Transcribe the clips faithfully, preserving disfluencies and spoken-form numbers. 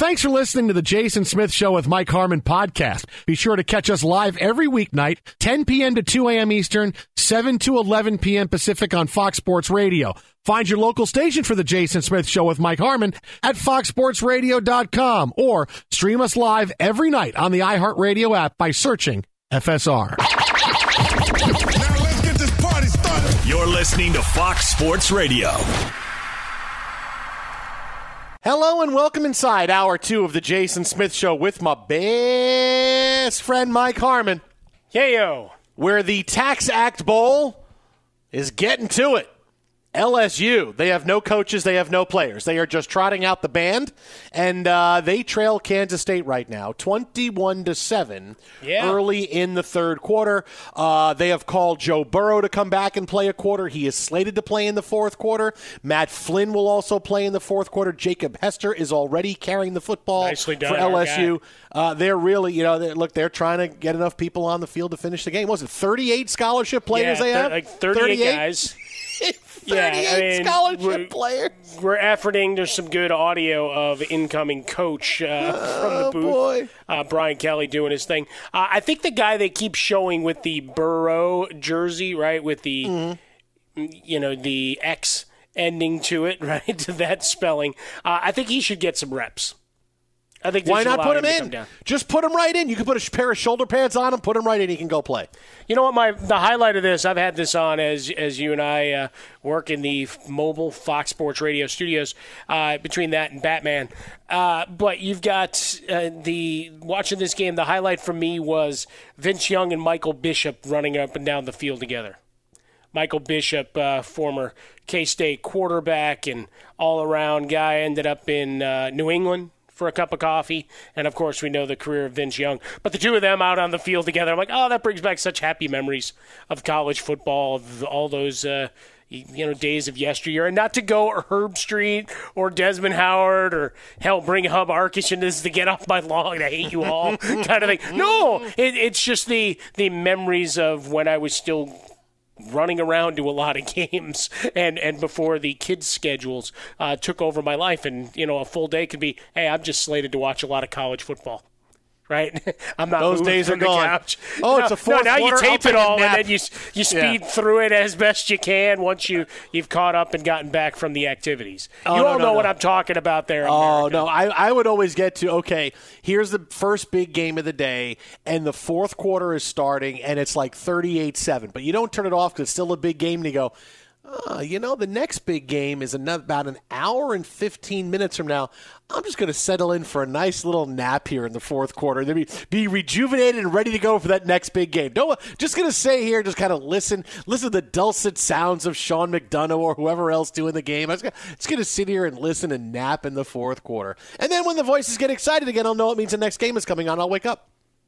Thanks for listening to the Jason Smith Show with Mike Harmon podcast. Be sure to catch us live every weeknight, ten p.m. to two a.m. Eastern, seven to eleven p.m. Pacific on Fox Sports Radio. Find your local station for the Jason Smith Show with Mike Harmon at fox sports radio dot com or stream us live every night on the iHeartRadio app by searching F S R. Now let's get this party started. You're listening to Fox Sports Radio. Hello and welcome inside hour two of the Jason Smith Show with my best friend Mike Harmon. Yayo. Where the Tax Act Bowl is getting to it. L S U, they have no coaches, they have no players. They are just trotting out the band, and uh, they trail Kansas State right now, twenty-one to seven, yeah. early in the third quarter. Uh, they have called Joe Burrow to come back and play a quarter. He is slated to play in the fourth quarter. Matt Flynn will also play in the fourth quarter. Jacob Hester is already carrying the football Nicely done, for L S U. guy. Uh, they're really, you know, they're, look, they're trying to get enough people on the field to finish the game. What was it thirty-eight scholarship players yeah, they have? Like thirty-eight, thirty-eight? Guys. thirty-eight yeah, I mean, scholarship we're, players. We're efforting. There's some good audio of incoming coach uh, from the Oh, booth. boy. Uh, Brian Kelly doing his thing. Uh, I think the guy they keep showing with the Burrow jersey, right, with the, mm-hmm. you know, the X ending to it, right, to that spelling, uh, I think he should get some reps. I think Why not put him, him in? Just put him right in. You can put a pair of shoulder pads on him, put him right in, he can go play. You know what? My the highlight of this, I've had this on as as you and I uh, work in the mobile Fox Sports Radio studios. Uh, between that and Batman, uh, but you've got uh, the watching this game. The highlight for me was Vince Young and Michael Bishop running up and down the field together. Michael Bishop, uh, former K-State quarterback and all-around guy, ended up in uh, New England for a cup of coffee, and of course we know the career of Vince Young. But the two of them out on the field together, I'm like, oh, that brings back such happy memories of college football, of all those uh, you know days of yesteryear. And not to go Herb Street or Desmond Howard or hell, bring Hub Arkish into this to get off my lawn. I hate you all, kind of thing. No, it, it's just the the memories of when I was still running around to a lot of games and, and before the kids' schedules uh, took over my life. And, you know, a full day could be, hey, I'm just slated to watch a lot of college football. Right? I'm not Those days are from the gone. Couch. Oh, no, it's a fourth no, now quarter, you tape it all, and then you you speed yeah. through it as best you can once you, you've caught up and gotten back from the activities. Oh, you no, all no, know no. what I'm talking about there, Oh, America. no. I, I would always get to, okay, here's the first big game of the day, and the fourth quarter is starting, and it's like thirty-eight seven. But you don't turn it off because it's still a big game, and you go, oh, you know, the next big game is another, about an hour and fifteen minutes from now. I'm just going to settle in for a nice little nap here in the fourth quarter. Then be, be rejuvenated and ready to go for that next big game. Don't, just going to stay here, just kind of listen, listen to the dulcet sounds of Sean McDonough or whoever else doing the game. I'm just going to sit here and listen and nap in the fourth quarter. And then when the voices get excited again, I'll know it means the next game is coming on. I'll wake up.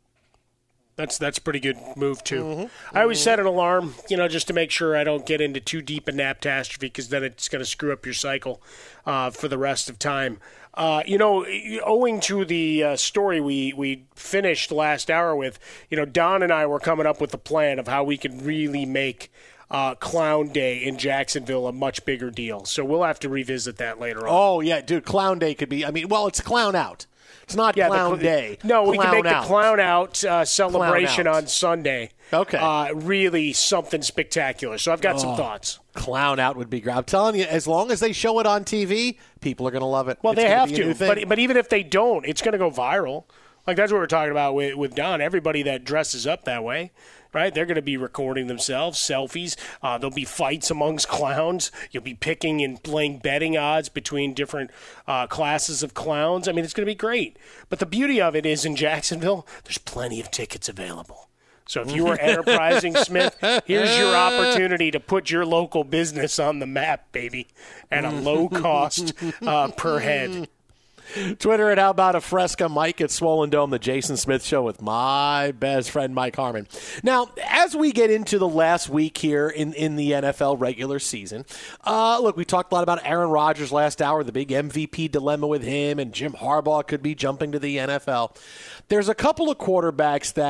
That's that's a pretty good move, too. Mm-hmm. I always set an alarm, you know, just to make sure I don't get into too deep a naptastrophe because then it's going to screw up your cycle uh, for the rest of time. Uh, you know, owing to the uh, story we, we finished last hour with, you know, Don and I were coming up with a plan of how we could really make uh, Clown Day in Jacksonville a much bigger deal. So we'll have to revisit that later on. Oh, yeah, dude, Clown Day could be, I mean, well, it's Clown Out. It's not Yeah, Clown the, Day. No, we clown can make out. the Clown Out uh, celebration Clown Out. on Sunday. Okay. Uh, really something spectacular. So I've got oh. some thoughts. Clown Out would be great. I'm telling you, as long as they show it on T V, people are going to love it. Well, it's they have to. But, but but even if they don't, it's going to go viral. Like that's what we're talking about with, with Don. Everybody that dresses up that way, right? They're going to be recording themselves, selfies. Uh, there'll be fights amongst clowns. You'll be picking and playing betting odds between different uh, classes of clowns. I mean, it's going to be great. But the beauty of it is in Jacksonville, there's plenty of tickets available. So if you were enterprising, Smith, here's your opportunity to put your local business on the map, baby, at a low cost uh, per head. Twitter at How About a Fresca, Mike at Swollen Dome, the Jason Smith Show with my best friend Mike Harmon. Now, as we get into the last week here in, in the N F L regular season, uh, look, we talked a lot about Aaron Rodgers last hour, the big M V P dilemma with him, and Jim Harbaugh could be jumping to the N F L. There's a couple of quarterbacks that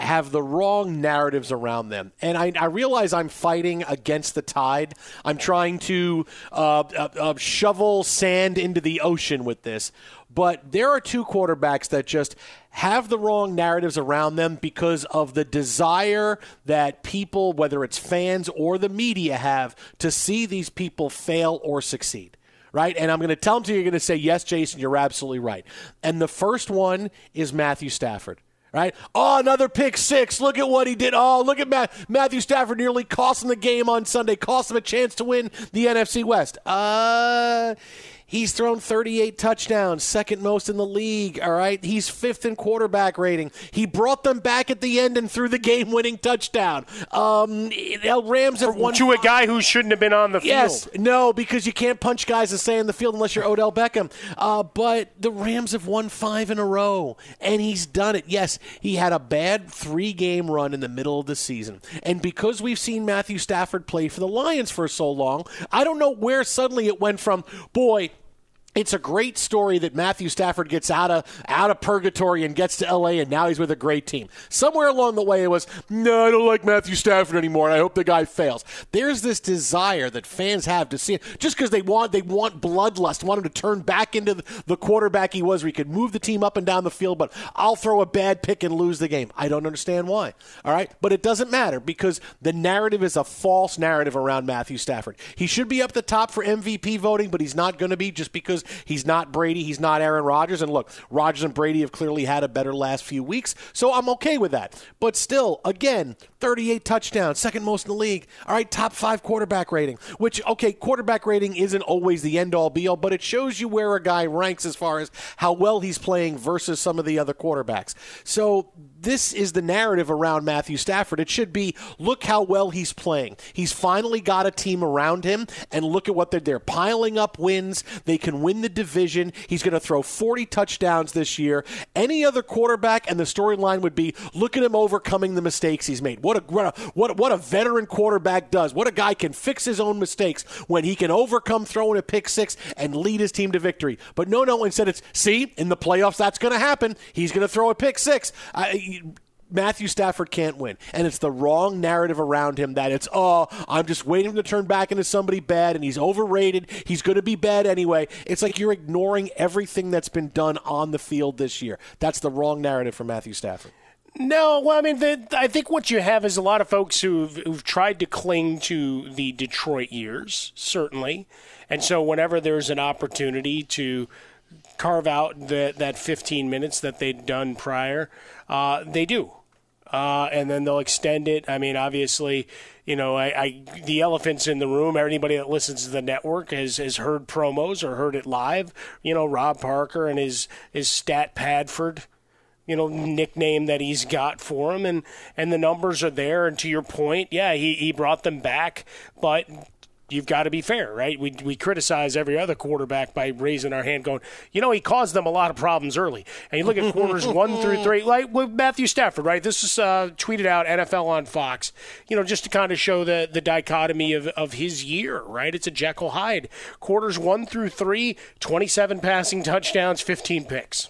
have the wrong narratives around them. And I, I realize I'm fighting against the tide. I'm trying to uh, uh, uh, shovel sand into the ocean with this. But there are two quarterbacks that just have the wrong narratives around them because of the desire that people, whether it's fans or the media, have to see these people fail or succeed. Right? And I'm going to tell them to you, you're going to say, yes, Jason, you're absolutely right. And the first one is Matthew Stafford. Right? Oh, another pick six. Look at what he did. Oh, look at Matt. Matthew Stafford nearly cost him the game on Sunday, cost him a chance to win the N F C West. Uh... He's thrown thirty-eight touchdowns, second most in the league, all right? He's fifth in quarterback rating. He brought them back at the end and threw the game-winning touchdown. Um, the Rams have won. To a guy who shouldn't have been on the field. Yes, no, because you can't punch guys and stay on the field unless you're Odell Beckham. Uh, but the Rams have won five in a row, and he's done it. Yes, he had a bad three-game run in the middle of the season. And because we've seen Matthew Stafford play for the Lions for so long, I don't know where suddenly it went from, boy, it's a great story that Matthew Stafford gets out of out of purgatory and gets to L A, and now he's with a great team. Somewhere along the way it was, no, I don't like Matthew Stafford anymore, and I hope the guy fails. There's this desire that fans have to see it, just because they want they want bloodlust, want him to turn back into the, the quarterback he was, where he could move the team up and down the field, but I'll throw a bad pick and lose the game. I don't understand why. All right? But it doesn't matter, because the narrative is a false narrative around Matthew Stafford. He should be up the top for M V P voting, but he's not going to be, just because he's not Brady, he's not Aaron Rodgers. And look, Rodgers and Brady have clearly had a better last few weeks, so I'm okay with that. But still, again, thirty-eight touchdowns, second most in the league. All right, top five quarterback rating, which, okay, quarterback rating isn't always the end-all, be-all, but it shows you where a guy ranks as far as how well he's playing versus some of the other quarterbacks. So this is the narrative around Matthew Stafford. It should be, look how well he's playing. He's finally got a team around him, and look at what they're, they're piling up wins. They can win the division. He's going to throw forty touchdowns this year. Any other quarterback, and the storyline would be, look at him overcoming the mistakes he's made. What a, what a, what, what a veteran quarterback does. What a guy can fix his own mistakes when he can overcome throwing a pick six and lead his team to victory. But no, no, instead it's, see, in the playoffs that's going to happen. He's going to throw a pick six. I, Matthew Stafford can't win. And it's the wrong narrative around him that it's, oh, I'm just waiting to turn back into somebody bad, and he's overrated. He's going to be bad anyway. It's like you're ignoring everything that's been done on the field this year. That's the wrong narrative for Matthew Stafford. No, well, I mean, the, I think what you have is a lot of folks who've, who've tried to cling to the Detroit years, certainly. And so whenever there's an opportunity to carve out the, that fifteen minutes that they'd done prior, uh, they do. Uh, and then they'll extend it. I mean, obviously, you know, I, I the elephant's in the room. Anybody that listens to the network has, has heard promos or heard it live. You know, Rob Parker and his, his Stat Padford, you know, nickname that he's got for him. And, and the numbers are there. And to your point, yeah, he, he brought them back. But you've got to be fair, right? We we criticize every other quarterback by raising our hand going, you know, he caused them a lot of problems early. And you look at quarters one through three, like with Matthew Stafford, right? This is uh, tweeted out, N F L on Fox, you know, just to kind of show the, the dichotomy of, of his year, right? It's a Jekyll Hyde. Quarters one through three, twenty-seven passing touchdowns, fifteen picks.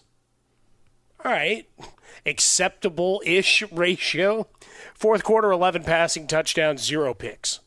All right. Acceptable-ish ratio. Fourth quarter, eleven passing touchdowns, zero picks.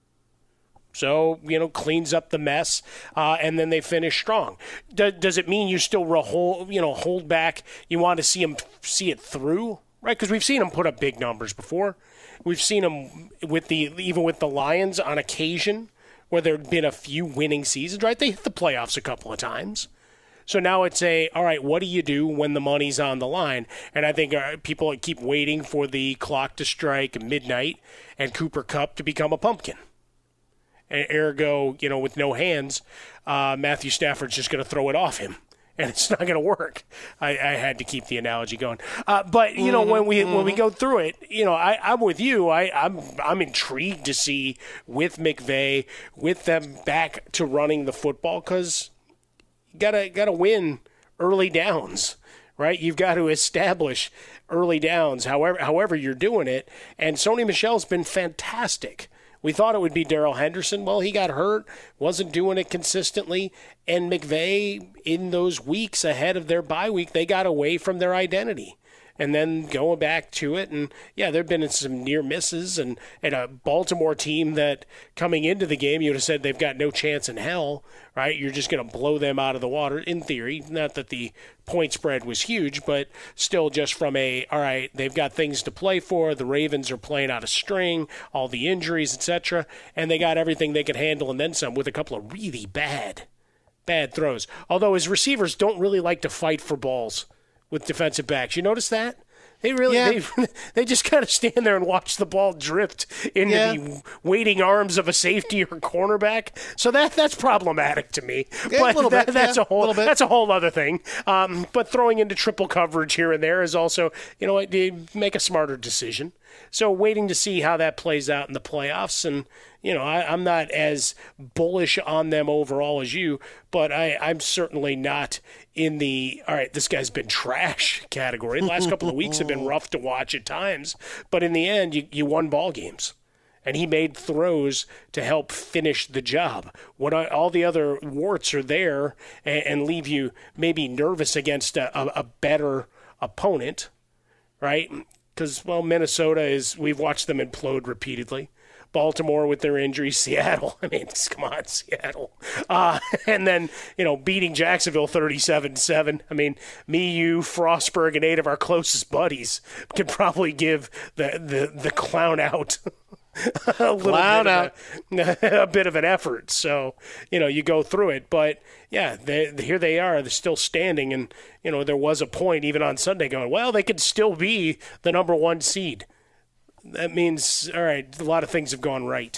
So, you know, cleans up the mess, uh, and then they finish strong. Do, does it mean you still hold, you know, hold back? You want to see them see it through, right? Because we've seen them put up big numbers before. We've seen them with the even with the Lions on occasion, where there have been a few winning seasons, right? They hit the playoffs a couple of times. So now it's a, all right, what do you do when the money's on the line? And I think uh, people keep waiting for the clock to strike midnight and Cooper Kupp to become a pumpkin. And ergo, you know, with no hands, uh, Matthew Stafford's just going to throw it off him, and it's not going to work. I, I had to keep the analogy going, uh, but you know, mm-hmm, when we mm-hmm. when we go through it, you know, I, I'm with you. I, I'm I'm intrigued to see with McVay, with them back to running the football, because you gotta gotta win early downs. Right, you've got to establish early downs, however however you're doing it. And Sony Michel's been fantastic. We thought it would be Darrell Henderson. Well, he got hurt, wasn't doing it consistently. And McVay, in those weeks ahead of their bye week, they got away from their identity. and then going back to it. And, yeah, there have been some near misses, and, and a Baltimore team that coming into the game, you would have said they've got no chance in hell, right? You're just going to blow them out of the water, in theory. Not that the point spread was huge, but still just from a, all right, they've got things to play for. The Ravens are playing out of string, all the injuries, et cetera, and they got everything they could handle and then some with a couple of really bad, bad throws. Although his receivers don't really like to fight for balls with defensive backs. You notice that? They really, yeah. they, they just kind of stand there and watch the ball drift into yeah. the waiting arms of a safety or cornerback. So that that's problematic to me. Yeah, but a little that, bit, that's yeah, a whole a little bit. that's a whole other thing. Um, but throwing into triple coverage here and there is also, you know, you make a smarter decision. So waiting to see how that plays out in the playoffs. And, you know, I, I'm not as bullish on them overall as you, but I, I'm certainly not in the, all right, this guy's been trash category. The last couple of weeks have been rough to watch at times. But in the end, you, you won ball games. And he made throws to help finish the job. When all the other warts are there and, and leave you maybe nervous against a, a, a better opponent, right? Because, well, Minnesota is, we've watched them implode repeatedly. Baltimore with their injuries, Seattle. I mean, come on, Seattle. Uh, and then, you know, beating Jacksonville thirty-seven seven. I mean, me, you, Frostberg, and eight of our closest buddies could probably give the, the, the clown out a little Clown bit out. Of a, a bit of an effort. So, you know, you go through it. But, yeah, they, here they are. They're still standing. And, you know, there was a point even on Sunday going, well, they could still be the number one seed. That means, all right, a lot of things have gone right.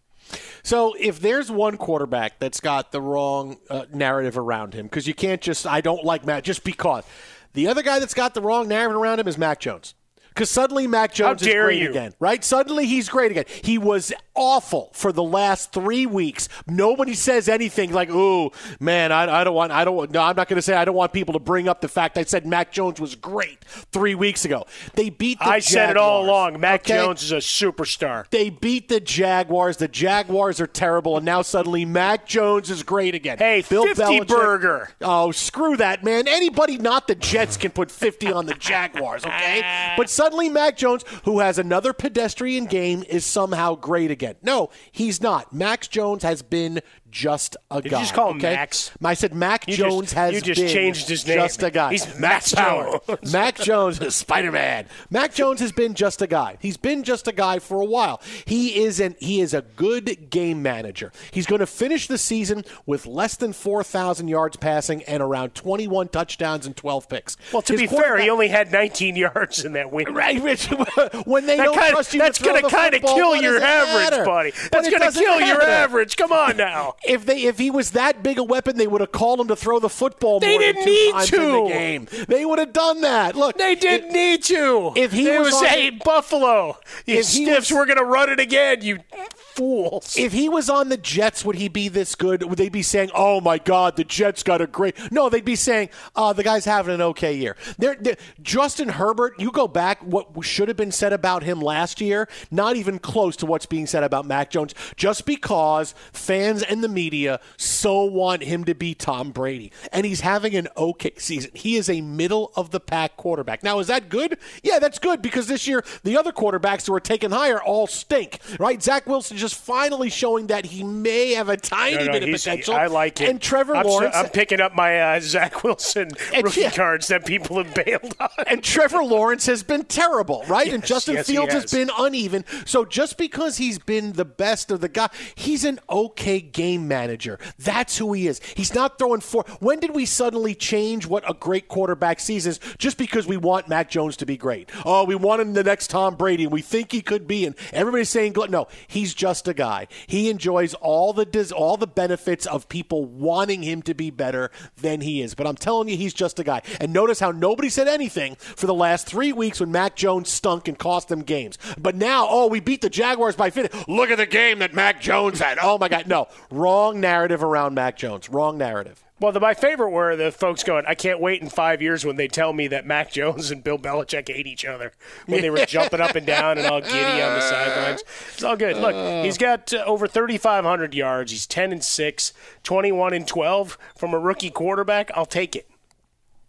So if there's one quarterback that's got the wrong uh, narrative around him, because you can't just, I don't like Matt, just because. The other guy that's got the wrong narrative around him is Mac Jones. Because suddenly Mac Jones is great you. again, right? Suddenly he's great again. He was awful for the last three weeks. Nobody says anything like, "Ooh, man, I, I don't want, I don't want." No, I'm not going to say I don't want people to bring up the fact I said Mac Jones was great three weeks ago. They beat the I Jaguars. said it all along. Mac okay? Jones is a superstar. They beat the Jaguars. The Jaguars are terrible, and now suddenly Mac Jones is great again. Hey, Bill fifty Belichick, burger. Oh, screw that, man. Anybody not the Jets can put fifty on the Jaguars, okay? But suddenly Mac Jones, who has another pedestrian game, is somehow great again. No, he's not. Max Jones has been just a Did guy. you just call him okay? Max? I said Mac You Jones just, has you just been changed his name. just a guy. He's Max Power. Mac Jones is Spider-Man. Mac Jones has been just a guy. He's been just a guy for a while. He is an he is a good game manager. He's going to finish the season with less than four thousand yards passing and around twenty-one touchdowns and twelve picks. Well, to His be fair, he only had nineteen yards in that win. Right, Rich. When they That don't kinda, trust you that's to throw going to the kind of football, kill what your does it average, matter? buddy. But That's it going to doesn't kill your matter. average. Come on now. If they if he was that big a weapon, they would have called him to throw the football They more didn't than two need times to. in the game. They would have done that. Look, They didn't need to. if he they was was on hey, the- Buffalo, you If he stiffs, was- we're going to run it again, you fools. If he was on the Jets, would he be this good? Would they be saying, "Oh my God, the Jets got a great"? No, they'd be saying, "Uh, the guy's having an okay year." They're, they're, Justin Herbert, you go back, what should have been said about him last year, not even close to what's being said about Mac Jones, just because fans and the media so want him to be Tom Brady, and he's having an okay season. He is a middle of the pack quarterback. Now, is that good? Yeah, that's good because this year the other quarterbacks who are taken higher all stink, right? Zach Wilson just finally showing that he may have a tiny No, no, bit of he's- potential. I like it. And Trevor I'm, so- Lawrence. I'm picking up my uh, Zach Wilson And- rookie yeah. cards that people have bailed on. And Trevor Lawrence has been terrible, right? and Yes, Justin yes, he Fields has. has. been uneven. So just because he's been the best of the guy, he's an okay game manager. That's who he is. He's not throwing four. When did we suddenly change what a great quarterback sees is just because we want Mac Jones to be great? Oh, we want him the next Tom Brady, and we think he could be. And everybody's saying, no, he's just a guy. He enjoys all the dis- all the benefits of people wanting him to be better than he is. But I'm telling you, he's just a guy. And notice how nobody said anything for the last three weeks when Mac Jones stunk and cost them games. But now, oh, we beat the Jaguars by fifty. Look at the game that Mac Jones had. Oh, my God. No, wrong narrative around Mac Jones. Wrong narrative. Well, the, my favorite were the folks going, I can't wait in five years when they tell me that Mac Jones and Bill Belichick hate each other when they were jumping up and down and all giddy on the sidelines. It's all good. Look, he's got uh, over thirty-five hundred yards. He's ten and six, twenty-one and twelve from a rookie quarterback. I'll take it.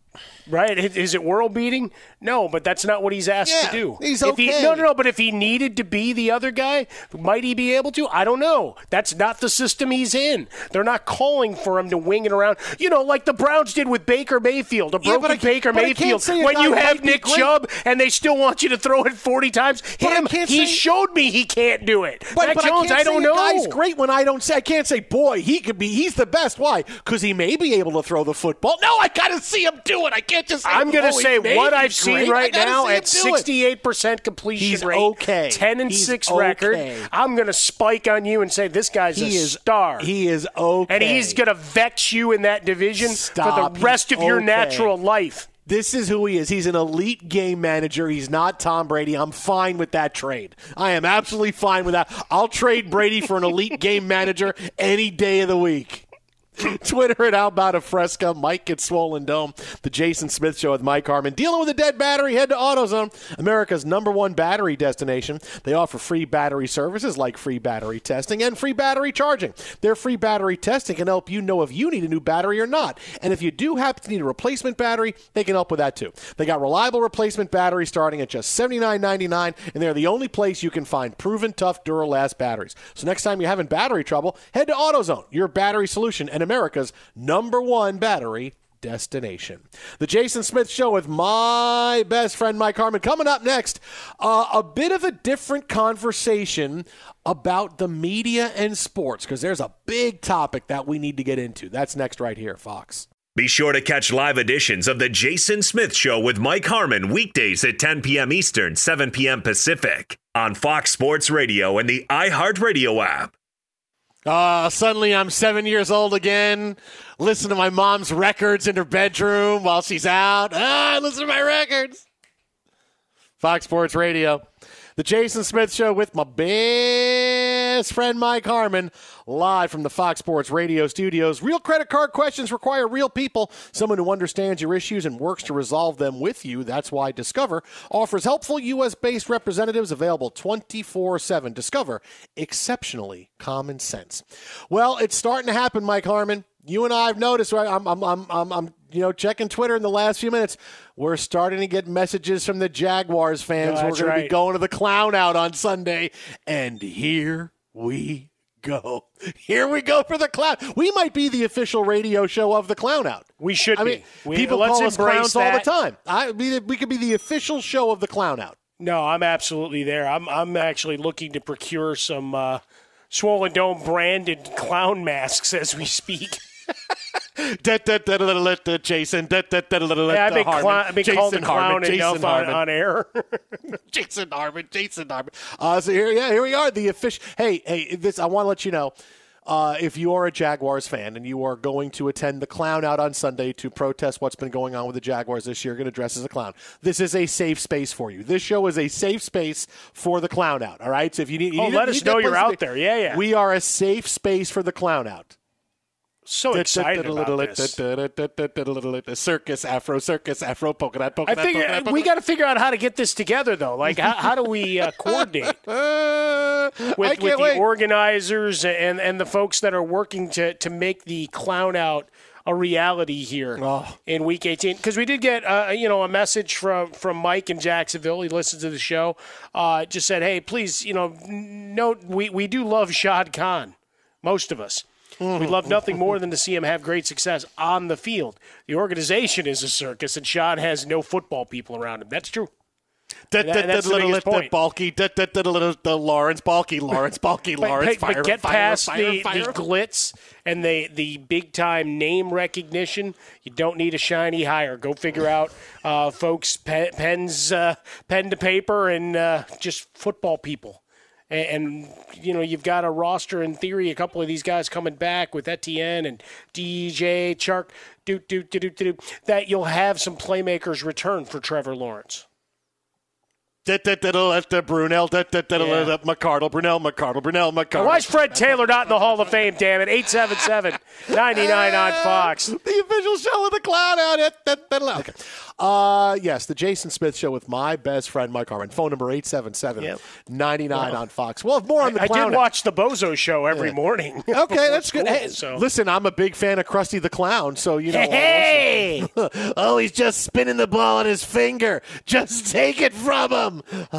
Right? Is it world beating? No, but that's not what he's asked Yeah, to do. he's if okay. He, no, no, no. But if he needed to be the other guy, might he be able to? I don't know. That's not the system he's in. They're not calling for him to wing it around. You know, like the Browns did with Baker Mayfield, a Yeah, broken but I- Baker but I can't Mayfield. say a When guy you might have be Nick great. Chubb and they still want you to throw it forty times, But I him, can't he say- showed me he can't do it. But, Mac but Jones, I, I, can't don't say know. a guy's great when I don't say. I can't say, boy, he could be. He's the best. Why? Because he may be able to throw the football. No, I got to see him do it. I can't just say. I'm going to oh, he say may what be I've seen great. I right gotta now see him at do it. sixty-eight percent completion He's rate, okay. ten and He's six okay. record. I'm going to spike on you and say this guy's He a is star. He is okay, and he's going to vex you in that division Stop. for the rest He's of your okay. natural life. This is who he is. He's an elite game manager. He's not Tom Brady. I'm fine with that trade. I am absolutely fine with that. I'll trade Brady for an elite game manager any day of the week. Twitter at How About a Fresca. Mike gets Swollen Dome. The Jason Smith Show with Mike Harmon. Dealing with a dead battery? Head to AutoZone, America's number one battery destination. They offer free battery services like free battery testing and free battery charging. Their free battery testing can help you know if you need a new battery or not. And if you do happen to need a replacement battery, they can help with that too. They got reliable replacement batteries starting at just seventy-nine ninety-nine, and they're the only place you can find proven tough Duralast batteries. So next time you're having battery trouble, head to AutoZone, your battery solution, and America's number one battery destination. The Jason Smith Show with my best friend Mike Harmon. Coming up next, uh, a bit of a different conversation about the media and sports, because there's a big topic that we need to get into. That's next right here, Fox. Be sure to catch live editions of The Jason Smith Show with Mike Harmon weekdays at ten p.m. Eastern, seven p.m. Pacific on Fox Sports Radio and the iHeartRadio app. Uh, suddenly I'm seven years old again. Listen to my mom's records in her bedroom while she's out. Ah, listen to my records. Fox Sports Radio. The Jason Smith Show with my best friend Mike Harmon, live from the Fox Sports Radio studios. Real credit card questions require real people, someone who understands your issues and works to resolve them with you. That's why Discover offers helpful U S-based representatives available twenty-four seven. Discover, exceptionally common sense. Well, it's starting to happen, Mike Harmon. You and I have noticed, right? I'm, I'm, I'm, I'm, I'm, you know, checking Twitter in the last few minutes. We're starting to get messages from the Jaguars fans. No, We're that's going to be right. going to the Clown Out on Sunday, and here we go. Here we go for the Clown. We might be the official radio show of the Clown Out. We should I be. mean, We- people let's call us embrace clowns all the that. time. I, we, we could be the official show of the Clown Out. No, I'm absolutely there. I'm I'm actually looking to procure some uh, Swollen Dome branded clown masks as we speak. Da, da, da, da, da, da, Jason. Da, da, da, da, da, Yeah, I've been, Harmon. clown, I've been called a Jason clown Harmon. enough Jason on, Harmon. on air. Jason Harmon, Jason Harmon. Uh, so here, yeah, here we are. The official. Hey, hey, this. I want to let you know. Uh, if you are a Jaguars fan and you are going to attend the Clown Out on Sunday to protest what's been going on with the Jaguars this year, going to dress as a clown, this is a safe space for you. This show is a safe space for the Clown Out. All right. So if you need, you Oh, need let you us need that know you're place to out be. there. Yeah, yeah. We are a safe space for the Clown Out. So excited about this. Circus, Afro, circus, Afro, polka dot, polka I dot, figure polka dot, polka we dot. got to figure out how to get this together, though. Like, how, how do we uh, coordinate Uh, I with, can't with the wait. organizers and, and the folks that are working to, to make the Clown Out a reality here Oh. in Week eighteen? Because we did get uh, you know a message from, from Mike in Jacksonville. He listens to the show. Uh, just said, hey, please, you know, note we, we do love Shad Khan, most of us. We'd love nothing more than to see him have great success on the field. The organization is a circus, and Shad has no football people around him. That's true. That, that- that, that's that the little biggest that point. bulky, that, that, that, that, that Lawrence, bulky, Lawrence, bulky, But, Lawrence, but, fire, but get fire, past fire, the, fire. the glitz and the, the big-time name recognition. You don't need a shiny hire. Go figure out, uh, folks, pe- pens, uh, pen to paper, and uh, just football people. And, and, you know, you've got a roster, in theory, a couple of these guys coming back with Etienne and D J, Chark, do, do, do, do, do, that you'll have some playmakers return for Trevor Lawrence. Brunell, McCardle, Brunell, McCardle, Brunell, McCardle. Why is Fred Taylor not in the Hall of Fame, damn it? eight seven seven, nine nine on Fox. The official show with the clown out it. Okay. Uh, yes, the Jason Smith Show with my best friend, Mike Harmon. Phone number eight seven seven, nine nine on Fox. Well, more on the I, clown. I did watch the Bozo Show every yeah. morning. Okay, that's good. School, hey, so. Listen, I'm a big fan of Krusty the Clown, so you know. Hey! Oh, he's just spinning the ball on his finger. Just take it from him.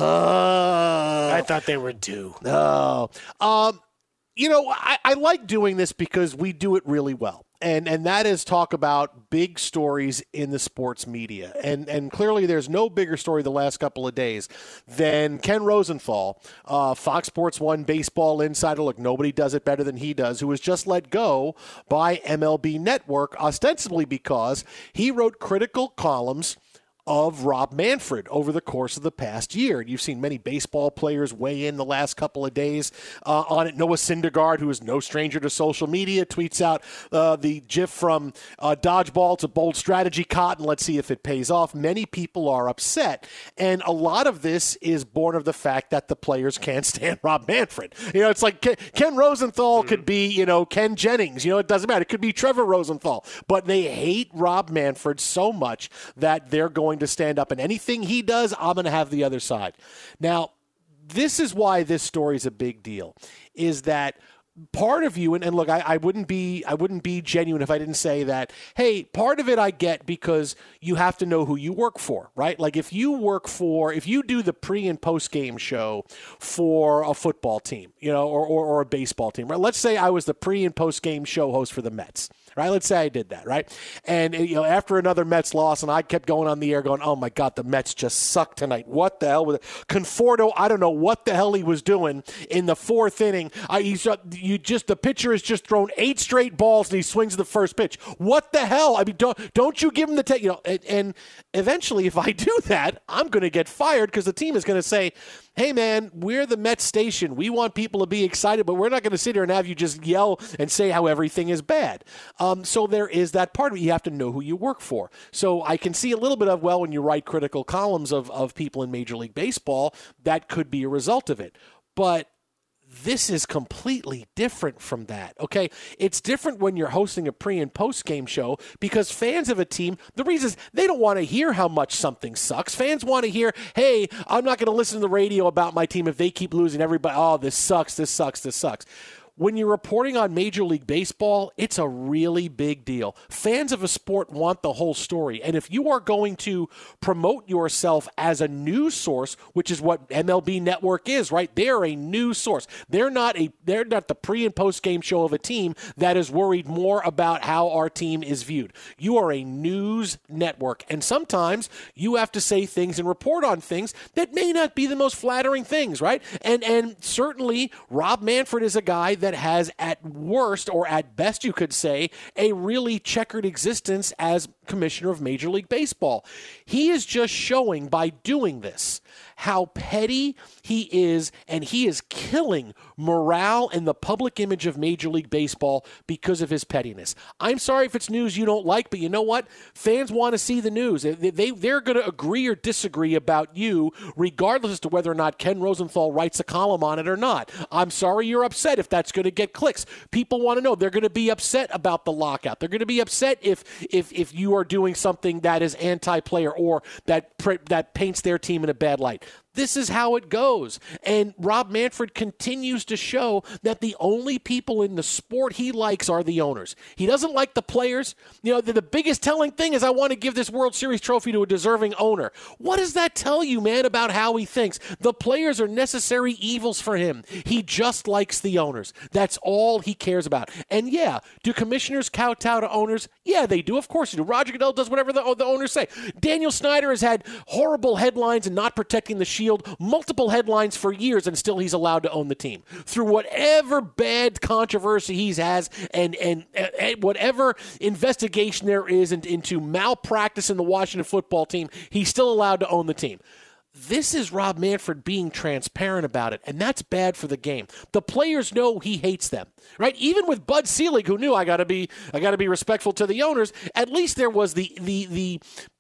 Oh. I thought they were due. Oh. Um, you know, I, I like doing this because we do it really well. And and that is talk about big stories in the sports media. And and clearly there's no bigger story the last couple of days than Ken Rosenthal, uh, Fox Sports one baseball insider. Look, nobody does it better than he does, who was just let go by M L B Network, ostensibly because he wrote critical columns of Rob Manfred over the course of the past year. And you've seen many baseball players weigh in the last couple of days uh, on it. Noah Syndergaard, who is no stranger to social media, tweets out uh, the gif from uh, Dodgeball. It's a bold strategy, Cotton. Let's see if it pays off. Many people are upset. And a lot of this is born of the fact that the players can't stand Rob Manfred. You know, it's like Ken, Ken Rosenthal mm-hmm. could be, you know, Ken Jennings. You know, it doesn't matter. It could be Trevor Rosenthal. But they hate Rob Manfred so much that they're going to stand up, and anything he does, I'm going to have the other side. Now, this is why this story is a big deal, is that part of you, and, and look, I, I wouldn't be I wouldn't be genuine if I didn't say that, hey, part of it I get because you have to know who you work for, right? Like if you work for, if you do the pre and post game show for a football team, you know, or, or, or a baseball team, right? Let's say I was the pre and post game show host for the Mets. Right, let's say I did that, right? And you know, after another Mets loss, and I kept going on the air going, oh, my God, the Mets just suck tonight. What the hell was it? Conforto, I don't know what the hell he was doing in the fourth inning. I, he's, you just the pitcher has just thrown eight straight balls, and he swings the first pitch. What the hell? I mean, don't, don't you give him the take? You know, and, and eventually, if I do that, I'm going to get fired because the team is going to say, hey, man, we're the Mets station. We want people to be excited, but we're not going to sit here and have you just yell and say how everything is bad. Um, so there is that part of it. You have to know who you work for. So I can see a little bit of, well, when you write critical columns of, of people in Major League Baseball, that could be a result of it. But this is completely different from that, okay? It's different when you're hosting a pre- and post-game show because fans of a team, the reason is they don't want to hear how much something sucks. Fans want to hear, hey, I'm not going to listen to the radio about my team if they keep losing. Everybody, oh, this sucks, this sucks, this sucks. When you're reporting on Major League Baseball, it's a really big deal. Fans of a sport want the whole story. And if you are going to promote yourself as a news source, which is what M L B Network is, right? They're a news source. They're not a they're not the pre- and post-game show of a team that is worried more about how our team is viewed. You are a news network. And sometimes you have to say things and report on things that may not be the most flattering things, right? And and certainly Rob Manfred is a guy that that has at worst, or at best you could say, a really checkered existence as commissioner of Major League Baseball. He is just showing by doing this how petty he is, and he is killing morale and the public image of Major League Baseball because of his pettiness. I'm sorry if it's news you don't like, but you know what? Fans want to see the news. They, they, they're going to agree or disagree about you, regardless as to whether or not Ken Rosenthal writes a column on it or not. I'm sorry you're upset if that's going to get clicks. People want to know. They're going to be upset about the lockout. They're going to be upset if if if you are doing something that is anti-player or that that paints their team in a bad light. This is how it goes. And Rob Manfred continues to show that the only people in the sport he likes are the owners. He doesn't like the players. You know, the, the biggest telling thing is I want to give this World Series trophy to a deserving owner. What does that tell you, man, about how he thinks? The players are necessary evils for him. He just likes the owners. That's all he cares about. And yeah, do commissioners kowtow to owners? Yeah, they do. Of course they do. Roger Goodell does whatever the, the owners say. Daniel Snyder has had horrible headlines and not protecting the shield, multiple headlines for years, and still he's allowed to own the team. Through whatever bad controversy he has and, and, and whatever investigation there is into, into malpractice in the Washington football team, he's still allowed to own the team. This is Rob Manfred being transparent about it, and that's bad for the game. The players know he hates them, right? Even with Bud Selig, who knew I got to be I got to be respectful to the owners, at least there was the the the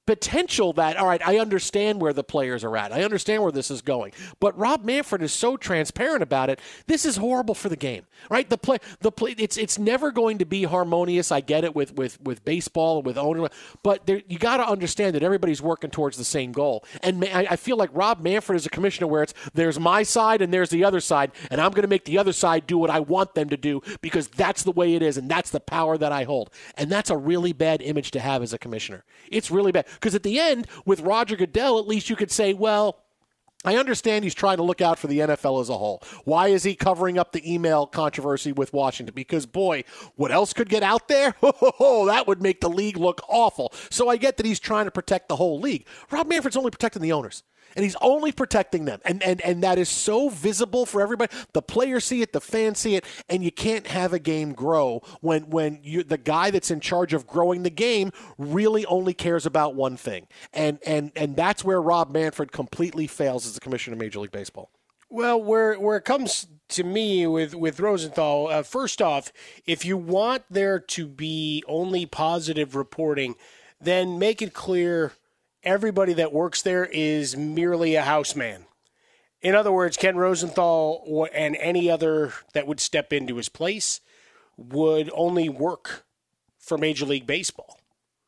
potential that, all right, I understand where the players are at. I understand where this is going. But Rob Manfred is so transparent about it. This is horrible for the game, right? The play, the play, it's it's never going to be harmonious. I get it with with, with baseball and with owner, but there, you got to understand that everybody's working towards the same goal. And I, I feel like Rob Manfred is a commissioner where it's there's my side and there's the other side, and I'm going to make the other side do what I want them to do because that's the way it is, and that's the power that I hold. And that's a really bad image to have as a commissioner. It's really bad. Because at the end, with Roger Goodell, at least you could say, well, I understand he's trying to look out for the N F L as a whole. Why is he covering up the email controversy with Washington? Because, boy, what else could get out there? Oh, that would make the league look awful. So I get that he's trying to protect the whole league. Rob Manfred's only protecting the owners. And he's only protecting them. And, and and that is so visible for everybody. The players see it, the fans see it, and you can't have a game grow when, when you, the guy that's in charge of growing the game really only cares about one thing. And and and that's where Rob Manfred completely fails as the commissioner of Major League Baseball. Well, where where it comes to me with, with Rosenthal, uh, first off, if you want there to be only positive reporting, then make it clear everybody that works there is merely a houseman. In other words, Ken Rosenthal and any other that would step into his place would only work for Major League Baseball,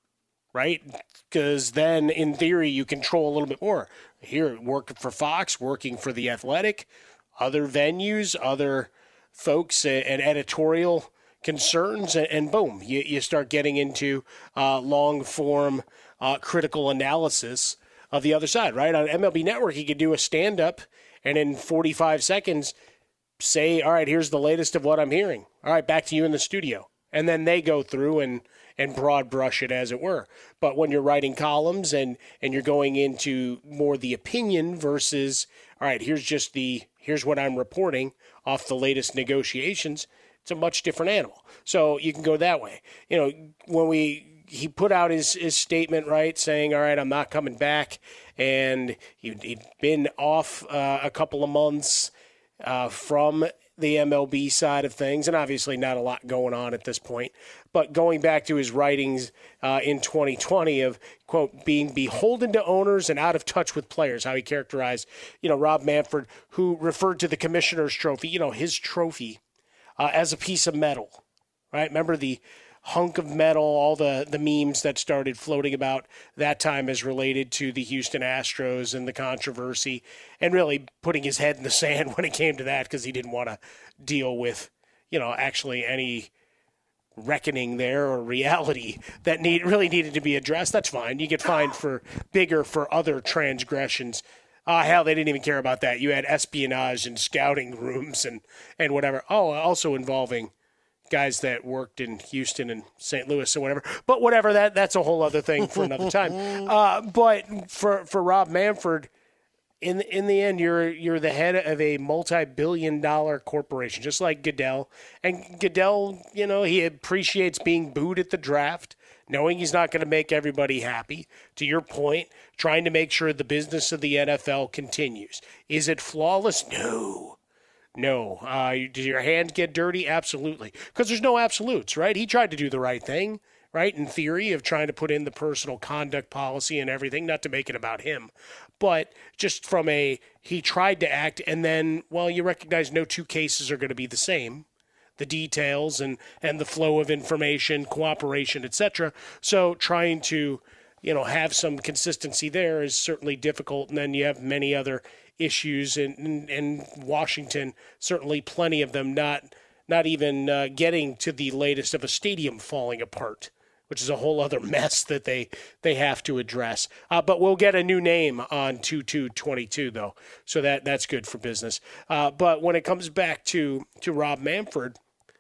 right? Because then, in theory, you control a little bit more. Here, working for Fox, working for The Athletic, other venues, other folks, and editorial concerns, and boom, you, you start getting into uh, long-form Uh, critical analysis of the other side, right? On M L B Network, he could do a stand-up and in forty-five seconds say, all right, here's the latest of what I'm hearing. All right, back to you in the studio. And then they go through and, and broad brush it, as it were. But when you're writing columns and, and you're going into more the opinion versus, all right, here's just the, here's what I'm reporting off the latest negotiations, it's a much different animal. So you can go that way. You know, when we... He put out his, his statement, right, saying, all right, I'm not coming back. And he, he'd been off uh, a couple of months uh, from the M L B side of things, and obviously not a lot going on at this point. But going back to his writings uh, in twenty twenty of, quote, being beholden to owners and out of touch with players, how he characterized, you know, Rob Manfred, who referred to the commissioner's trophy, you know, his trophy, uh, as a piece of metal, right? Remember the hunk of metal, all the, the memes that started floating about that time as related to the Houston Astros and the controversy, and really putting his head in the sand when it came to that because he didn't want to deal with, you know, actually any reckoning there or reality that need really needed to be addressed. That's fine. You get fined for bigger for other transgressions. Uh, hell, they didn't even care about that. You had espionage and scouting rooms and, and whatever. Oh, also involving guys that worked in Houston and Saint Louis or whatever. But whatever, that that's a whole other thing for another time. Uh, but for for Rob Manfred, in in the end, you're you're the head of a multi-billion dollar corporation, just like Goodell. And Goodell, you know, he appreciates being booed at the draft, knowing he's not going to make everybody happy. To your point, trying to make sure the business of the N F L continues. Is it flawless? No. No. Uh, did your hand get dirty? Absolutely. Because there's no absolutes, right? He tried to do the right thing, right, in theory, of trying to put in the personal conduct policy and everything, not to make it about him. But just from a, he tried to act, and then, well, you recognize no two cases are going to be the same. The details and, and the flow of information, cooperation, et cetera. So trying to, you know, have some consistency there is certainly difficult. And then you have many other issues in, in, in Washington, certainly plenty of them, not not even uh, getting to the latest of a stadium falling apart, which is a whole other mess that they, they have to address. Uh, but we'll get a new name on two two twenty-two, though, so that, that's good for business. Uh, but when it comes back to, to Rob Manfred,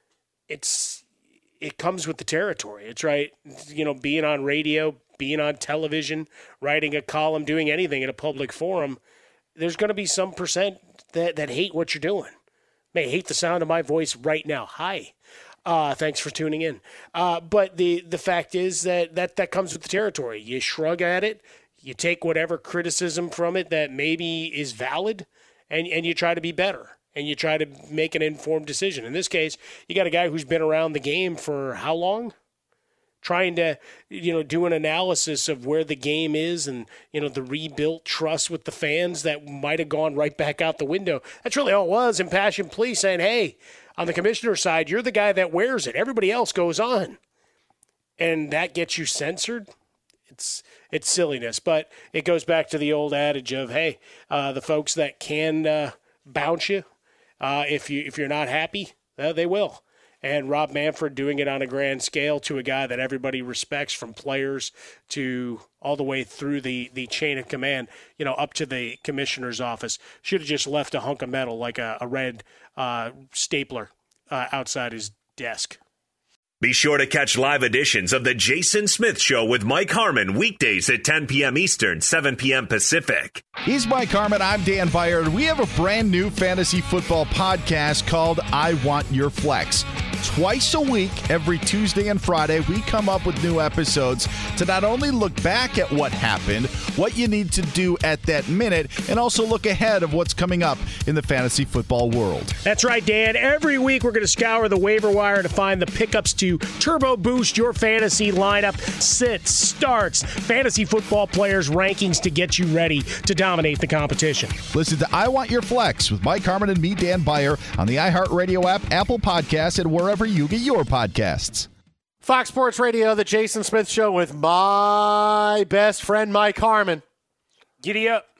it's it comes with the territory. It's right, you know, being on radio, being on television, writing a column, doing anything in a public forum, there's going to be some percent that, that hate what you're doing. May hate the sound of my voice right now. Hi. Uh, thanks for tuning in. Uh, but the, the fact is that, that that comes with the territory. You shrug at it. You take whatever criticism from it that maybe is valid, and, and you try to be better. And you try to make an informed decision. In this case, you got a guy who's been around the game for how long? trying to, you know, do an analysis of where the game is and, you know, the rebuilt trust with the fans that might have gone right back out the window. That's really all it was. Impassioned plea saying, hey, on the commissioner's side, you're the guy that wears it. Everybody else goes on. And that gets you censored? It's it's silliness. But it goes back to the old adage of, hey, uh, the folks that can uh, bounce you, uh, if you if you're not happy, uh, they will. And Rob Manfred doing it on a grand scale to a guy that everybody respects, from players to all the way through the, the chain of command, you know, up to the commissioner's office. Should have just left a hunk of metal like a, a red uh, stapler uh, outside his desk. Be sure to catch live editions of The Jason Smith Show with Mike Harmon weekdays at ten p.m. Eastern, seven p.m. Pacific. He's Mike Harmon. I'm Dan Beyer. We have a brand new fantasy football podcast called I Want Your Flex. Twice a week, every Tuesday and Friday, we come up with new episodes to not only look back at what happened, what you need to do at that minute, and also look ahead of what's coming up in the fantasy football world. That's right, Dan. Every week we're going to scour the waiver wire to find the pickups to turbo boost your fantasy lineup, sits, starts, fantasy football players' rankings to get you ready to dominate the competition. Listen to I Want Your Flex with Mike Harmon and me, Dan Beyer, on the iHeartRadio app, Apple Podcasts, and wherever you get your podcasts. Fox Sports Radio, The Jason Smith Show with my best friend, Mike Harmon. Giddy up.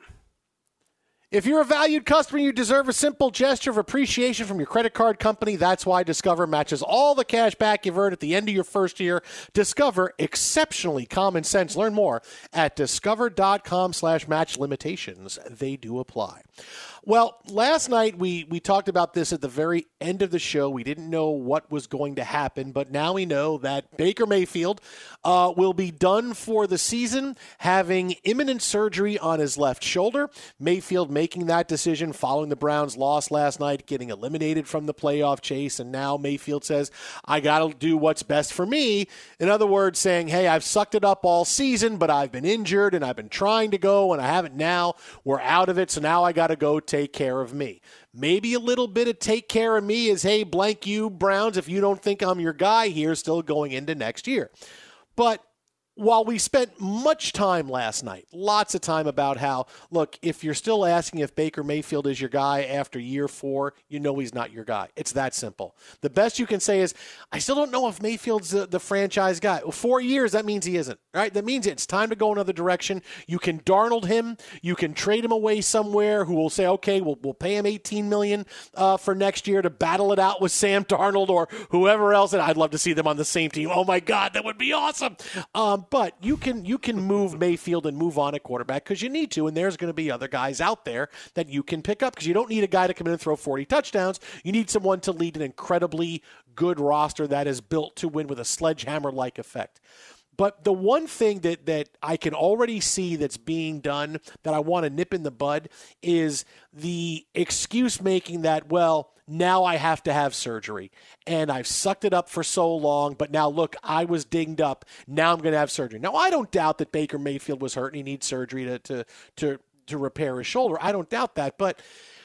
If you're a valued customer, you deserve a simple gesture of appreciation from your credit card company. That's why Discover matches all the cash back you've earned at the end of your first year. Discover, exceptionally common sense. Learn more at discover.com slash match limitations. They do apply. Well, last night we, we talked about this at the very end of the show. We didn't know what was going to happen, but now we know that Baker Mayfield uh, will be done for the season, having imminent surgery on his left shoulder. Mayfield making that decision following the Browns' loss last night, getting eliminated from the playoff chase, and now Mayfield says, I got to do what's best for me. In other words, saying, hey, I've sucked it up all season, but I've been injured, and I've been trying to go, and I haven't now. We're out of it, so now I got to go take care of me. Maybe a little bit of take care of me is, hey, blank you, Browns, if you don't think I'm your guy here, still going into next year. But while we spent much time last night, lots of time about how, look, if you're still asking if Baker Mayfield is your guy after year four, you know he's not your guy. It's that simple. The best you can say is, I still don't know if Mayfield's the, the franchise guy. Well, four years, that means he isn't, right? That means it's time to go another direction. You can Darnold him. You can trade him away somewhere who will say, okay, we'll, we'll pay him eighteen million dollars uh, for next year to battle it out with Sam Darnold or whoever else. And I'd love to see them on the same team. Oh, my God, that would be awesome. Um, But you can you can move Mayfield and move on at quarterback because you need to, and there's going to be other guys out there that you can pick up because you don't need a guy to come in and throw forty touchdowns. You need someone to lead an incredibly good roster that is built to win with a sledgehammer-like effect. But the one thing that, that I can already see that's being done that I want to nip in the bud is the excuse making that, well, now I have to have surgery, and I've sucked it up for so long, but now, look, I was dinged up. Now I'm going to have surgery. Now, I don't doubt that Baker Mayfield was hurt and he needs surgery to, to, to, to repair his shoulder. I don't doubt that. But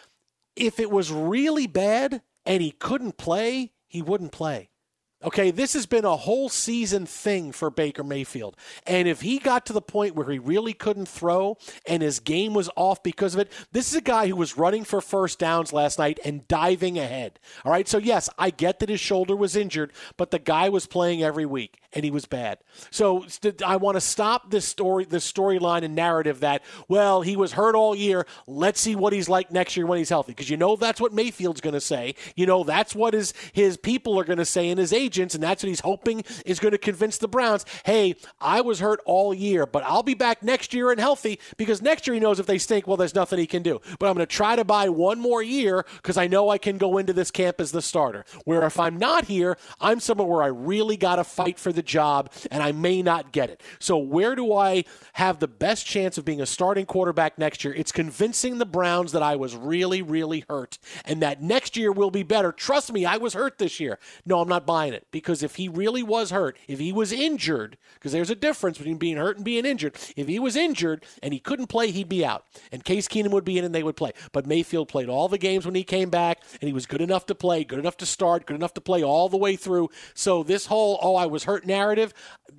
if it was really bad and he couldn't play, he wouldn't play. Okay, this has been a whole season thing for Baker Mayfield. And if he got to the point where he really couldn't throw and his game was off because of it, this is a guy who was running for first downs last night and diving ahead. All right, so yes, I get that his shoulder was injured, but the guy was playing every week and he was bad. So I want to stop this story, this storyline and narrative that, well, he was hurt all year. Let's see what he's like next year when he's healthy. Because you know that's what Mayfield's going to say. You know that's what his, his people are going to say and his agents. And that's what he's hoping is going to convince the Browns, hey, I was hurt all year, but I'll be back next year and healthy because next year he knows if they stink, well, there's nothing he can do. But I'm going to try to buy one more year because I know I can go into this camp as the starter. Where if I'm not here, I'm somewhere where I really got to fight for the job and I may not get it. So where do I have the best chance of being a starting quarterback next year? It's convincing the Browns that I was really, really hurt and that next year will be better. Trust me, I was hurt this year. No, I'm not buying it. Because if he really was hurt, if he was injured, because there's a difference between being hurt and being injured. If he was injured and he couldn't play, he'd be out. And Case Keenum would be in and they would play. But Mayfield played all the games when he came back, and he was good enough to play, good enough to start, good enough to play all the way through. So this whole, oh, I was hurt narrative,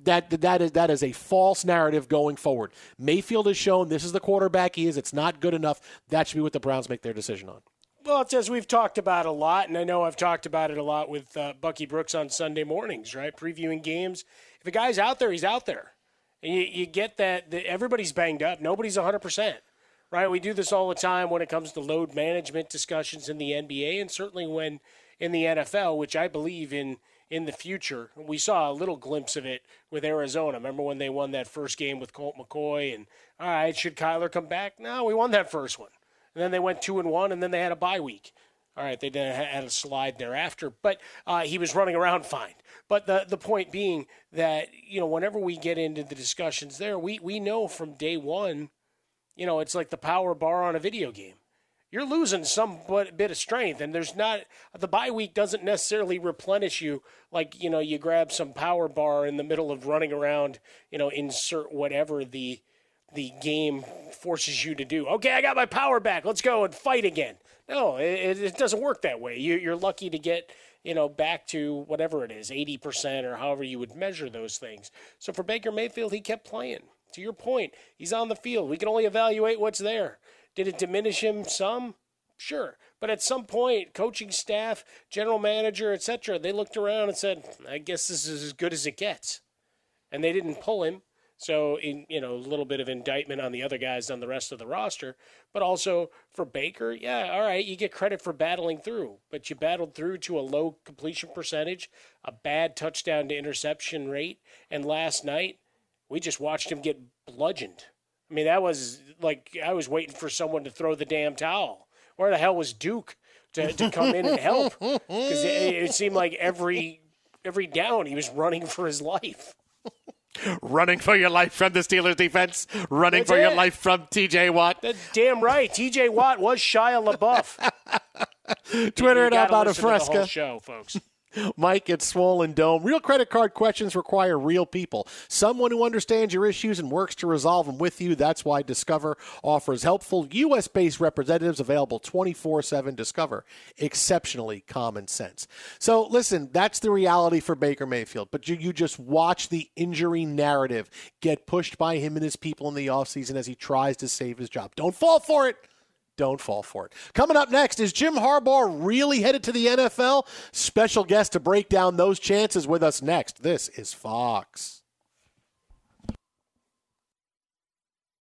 That that is that is a false narrative going forward. Mayfield has shown this is the quarterback he is. It's not good enough. That should be what the Browns make their decision on. Well, it's as we've talked about a lot, and I know I've talked about it a lot with uh, Bucky Brooks on Sunday mornings, right? Previewing games. If a guy's out there, he's out there. And you, you get that, that everybody's banged up. Nobody's one hundred percent, right? We do this all the time when it comes to load management discussions in the N B A and certainly when in the N F L, which I believe in in the future. We saw a little glimpse of it with Arizona. Remember when they won that first game with Colt McCoy? And, all right, should Kyler come back? No, we won that first one. And then they went two and one, and then they had a bye week. All right, they then had a slide thereafter, but uh, he was running around fine. But the the point being that, you know, whenever we get into the discussions there, we we know from day one, you know, it's like the power bar on a video game. You're losing some bit of strength, and there's not the bye week doesn't necessarily replenish you like, you know, you grab some power bar in the middle of running around, you know, insert whatever the the game forces you to do. Okay, I got my power back. Let's go and fight again. No, it, it doesn't work that way. You, you're lucky to get, you know, back to whatever it is, eighty percent or however you would measure those things. So for Baker Mayfield, he kept playing. To your point, he's on the field. We can only evaluate what's there. Did it diminish him some? Sure. But at some point, coaching staff, general manager, et cetera, they looked around and said, I guess this is as good as it gets. And they didn't pull him. So, in, you know, a little bit of indictment on the other guys on the rest of the roster. But also for Baker, yeah, all right, you get credit for battling through. But you battled through to a low completion percentage, a bad touchdown to interception rate. And last night, we just watched him get bludgeoned. I mean, that was like I was waiting for someone to throw the damn towel. Where the hell was Duke to, to come in and help? Because it, it seemed like every every down he was running for his life. Running for your life from the Steelers defense. Running That's for it. your life from T J Watt. That's damn right. T J Watt was Shia LaBeouf. Twitter You it out gotta about a listen to the whole fresca. show, folks. Mike at Swollen Dome. Real credit card questions require real people. Someone who understands your issues and works to resolve them with you. That's why Discover offers helpful U S-based representatives available twenty-four seven. Discover. Exceptionally common sense. So, listen, that's the reality for Baker Mayfield. But you, you just watch the injury narrative get pushed by him and his people in the offseason as he tries to save his job. Don't fall for it. Don't fall for it. Coming up next, is Jim Harbaugh really headed to the N F L? Special guest to break down those chances with us next. This is Fox.